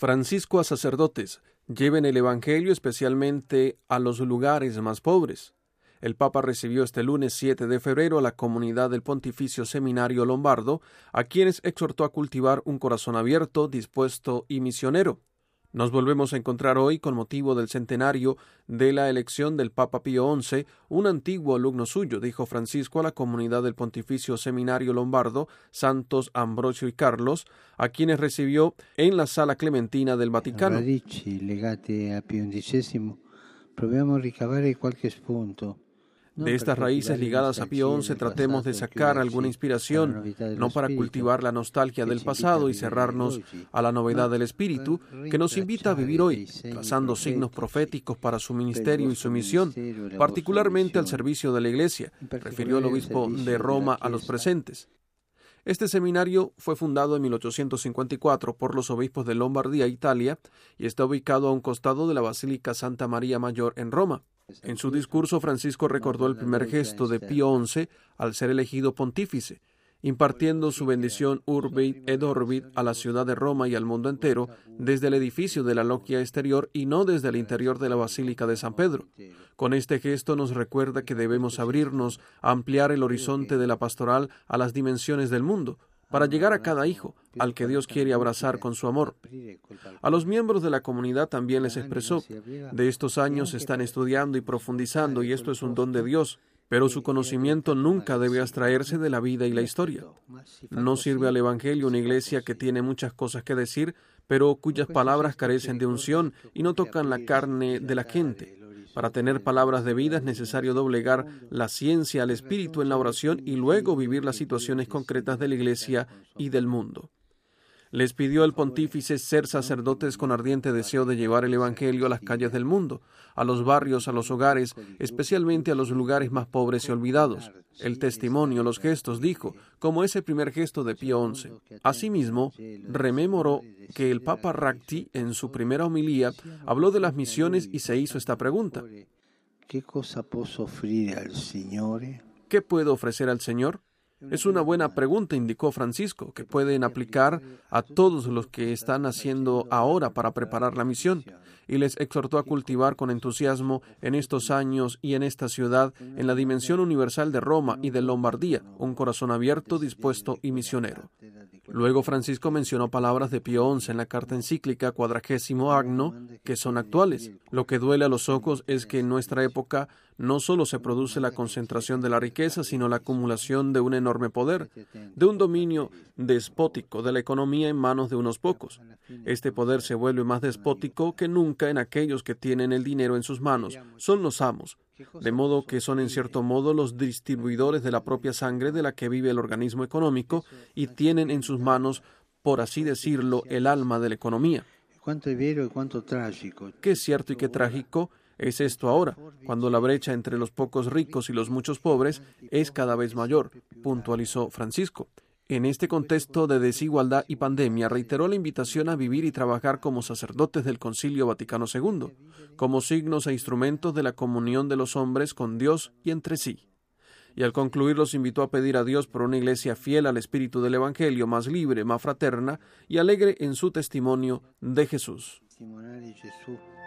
Francisco a sacerdotes, lleven el Evangelio especialmente a los lugares más pobres. El Papa recibió este lunes 7 de febrero a la comunidad del Pontificio Seminario Lombardo, a quienes exhortó a cultivar un corazón abierto, dispuesto y misionero. Nos volvemos a encontrar hoy con motivo del centenario de la elección del Papa Pío XI, un antiguo alumno suyo, dijo Francisco a la comunidad del Pontificio Seminario Lombardo, Santos Ambrosio y Carlos, a quienes recibió en la Sala Clementina del Vaticano. Radici legate a Pio XI, proviamo a ricavare qualche spunto. De estas raíces ligadas a Pío XI tratemos de sacar alguna inspiración, no para cultivar la nostalgia del pasado y cerrarnos a la novedad del Espíritu, que nos invita a vivir hoy, trazando signos proféticos para su ministerio y su misión, particularmente al servicio de la Iglesia, refirió el obispo de Roma a los presentes. Este seminario fue fundado en 1854 por los obispos de Lombardía, Italia, y está ubicado a un costado de la Basílica Santa María Mayor en Roma. En su discurso, Francisco recordó el primer gesto de Pío XI al ser elegido pontífice, impartiendo su bendición Urbi et Orbit a la ciudad de Roma y al mundo entero desde el edificio de la loggia exterior y no desde el interior de la Basílica de San Pedro. Con este gesto nos recuerda que debemos abrirnos a ampliar el horizonte de la pastoral a las dimensiones del mundo, para llegar a cada hijo, al que Dios quiere abrazar con su amor. A los miembros de la comunidad también les expresó: de estos años están estudiando y profundizando, y esto es un don de Dios, pero su conocimiento nunca debe abstraerse de la vida y la historia. No sirve al Evangelio una iglesia que tiene muchas cosas que decir, pero cuyas palabras carecen de unción y no tocan la carne de la gente. Para tener palabras de vida es necesario doblegar la ciencia al espíritu en la oración y luego vivir las situaciones concretas de la Iglesia y del mundo. Les pidió al pontífice ser sacerdotes con ardiente deseo de llevar el Evangelio a las calles del mundo, a los barrios, a los hogares, especialmente a los lugares más pobres y olvidados. El testimonio, los gestos, dijo, como ese primer gesto de Pío XI. Asimismo, rememoró que el Papa Ratti, en su primera homilía, habló de las misiones y se hizo esta pregunta: ¿Qué cosa posso offrire al Signore? ¿Qué puedo ofrecer al Señor? Es una buena pregunta, indicó Francisco, que pueden aplicar a todos los que están haciendo ahora para preparar la misión, y les exhortó a cultivar con entusiasmo en estos años y en esta ciudad, en la dimensión universal de Roma y de Lombardía, un corazón abierto, dispuesto y misionero. Luego Francisco mencionó palabras de Pío XI en la carta encíclica Quadragésimo Agno, que son actuales. Lo que duele a los ojos es que en nuestra época no solo se produce la concentración de la riqueza, sino la acumulación de un enorme poder, de un dominio despótico de la economía en manos de unos pocos. Este poder se vuelve más despótico que nunca en aquellos que tienen el dinero en sus manos. Son los amos, de modo que son en cierto modo los distribuidores de la propia sangre de la que vive el organismo económico y tienen en sus manos, por así decirlo, el alma de la economía. Qué cierto y qué trágico es esto ahora, cuando la brecha entre los pocos ricos y los muchos pobres es cada vez mayor, puntualizó Francisco. En este contexto de desigualdad y pandemia, reiteró la invitación a vivir y trabajar como sacerdotes del Concilio Vaticano II, como signos e instrumentos de la comunión de los hombres con Dios y entre sí. Y al concluir los invitó a pedir a Dios por una iglesia fiel al espíritu del Evangelio, más libre, más fraterna y alegre en su testimonio de Jesús.